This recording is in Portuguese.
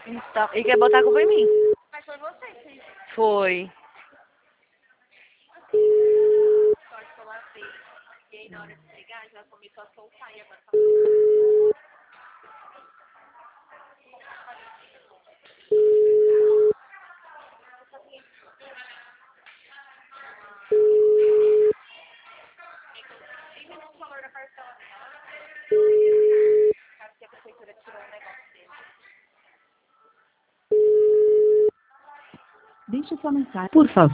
Então, e quer botar a culpa em mim? Mas foi você que fez. Foi. Sorte que eu lavei. E aí na hora de pegar, já começou a soltar e agora tá... E o valor da parcela dela? Caso que a prefeitura tirou um negócio dele. Deixe sua mensagem. Por favor.